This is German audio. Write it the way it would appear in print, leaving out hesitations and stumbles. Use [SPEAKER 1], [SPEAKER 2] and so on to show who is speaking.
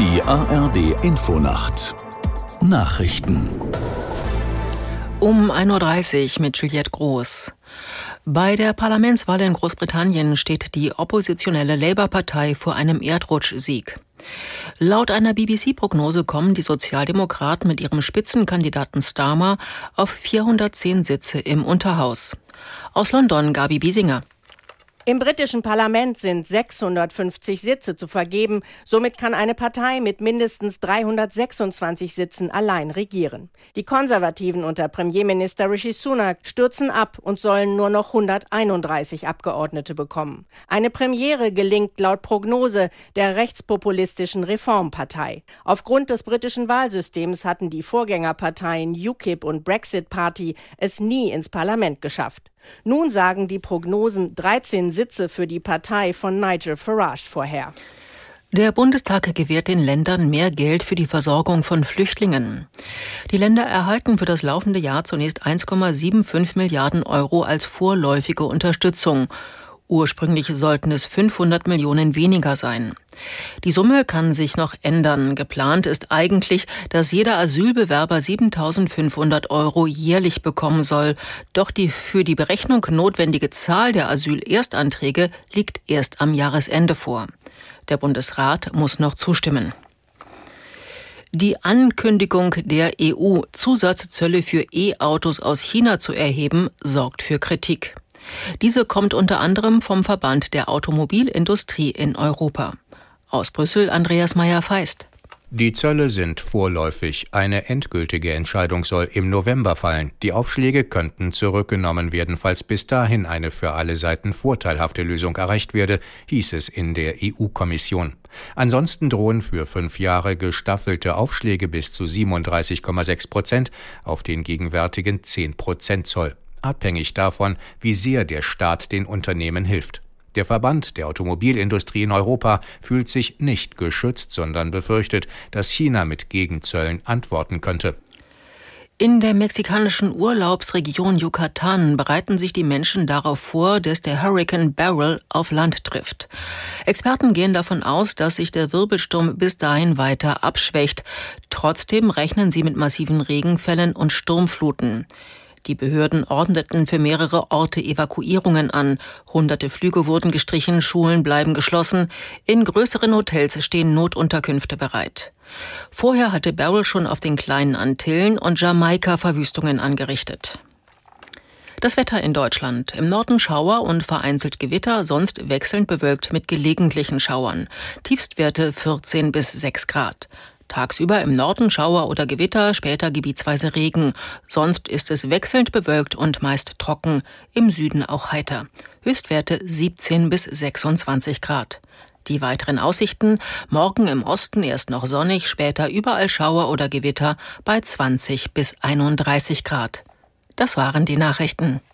[SPEAKER 1] Die ARD-Infonacht Nachrichten
[SPEAKER 2] um 1.30 Uhr mit Juliette Groß. Bei der Parlamentswahl in Großbritannien steht die oppositionelle Labour-Partei vor einem Erdrutschsieg. Laut einer BBC-Prognose kommen die Sozialdemokraten mit ihrem Spitzenkandidaten Starmer auf 410 Sitze im Unterhaus. Aus London Gabi Biesinger.
[SPEAKER 3] Im britischen Parlament sind 650 Sitze zu vergeben. Somit kann eine Partei mit mindestens 326 Sitzen allein regieren. Die Konservativen unter Premierminister Rishi Sunak stürzen ab und sollen nur noch 131 Abgeordnete bekommen. Eine Premiere gelingt laut Prognose der rechtspopulistischen Reformpartei. Aufgrund des britischen Wahlsystems hatten die Vorgängerparteien UKIP und Brexit Party es nie ins Parlament geschafft. Nun sagen die Prognosen 13 Sitze für die Partei von Nigel Farage vorher.
[SPEAKER 2] Der Bundestag gewährt den Ländern mehr Geld für die Versorgung von Flüchtlingen. Die Länder erhalten für das laufende Jahr zunächst 1,75 Milliarden Euro als vorläufige Unterstützung. Ursprünglich sollten es 500 Millionen weniger sein. Die Summe kann sich noch ändern. Geplant ist eigentlich, dass jeder Asylbewerber 7.500 Euro jährlich bekommen soll. Doch die für die Berechnung notwendige Zahl der Asylerstanträge liegt erst am Jahresende vor. Der Bundesrat muss noch zustimmen. Die Ankündigung der EU, Zusatzzölle für E-Autos aus China zu erheben, sorgt für Kritik. Diese kommt unter anderem vom Verband der Automobilindustrie in Europa. Aus Brüssel Andreas Meyer-Feist.
[SPEAKER 4] Die Zölle sind vorläufig. Eine endgültige Entscheidung soll im November fallen. Die Aufschläge könnten zurückgenommen werden, falls bis dahin eine für alle Seiten vorteilhafte Lösung erreicht werde, hieß es in der EU-Kommission. Ansonsten drohen für 5 Jahre gestaffelte Aufschläge bis zu 37,6% auf den gegenwärtigen 10% Zoll. Abhängig davon, wie sehr der Staat den Unternehmen hilft. Der Verband der Automobilindustrie in Europa fühlt sich nicht geschützt, sondern befürchtet, dass China mit Gegenzöllen antworten könnte.
[SPEAKER 2] In der mexikanischen Urlaubsregion Yucatan bereiten sich die Menschen darauf vor, dass der Hurrikan Beryl auf Land trifft. Experten gehen davon aus, dass sich der Wirbelsturm bis dahin weiter abschwächt. Trotzdem rechnen sie mit massiven Regenfällen und Sturmfluten. Die Behörden ordneten für mehrere Orte Evakuierungen an. Hunderte Flüge wurden gestrichen, Schulen bleiben geschlossen. In größeren Hotels stehen Notunterkünfte bereit. Vorher hatte Beryl schon auf den kleinen Antillen und Jamaika Verwüstungen angerichtet. Das Wetter in Deutschland. Im Norden Schauer und vereinzelt Gewitter, sonst wechselnd bewölkt mit gelegentlichen Schauern. Tiefstwerte 14 bis 6 Grad. Tagsüber im Norden Schauer oder Gewitter, später gebietsweise Regen. Sonst ist es wechselnd bewölkt und meist trocken. Im Süden auch heiter. Höchstwerte 17 bis 26 Grad. Die weiteren Aussichten: morgen im Osten erst noch sonnig, später überall Schauer oder Gewitter bei 20 bis 31 Grad. Das waren die Nachrichten.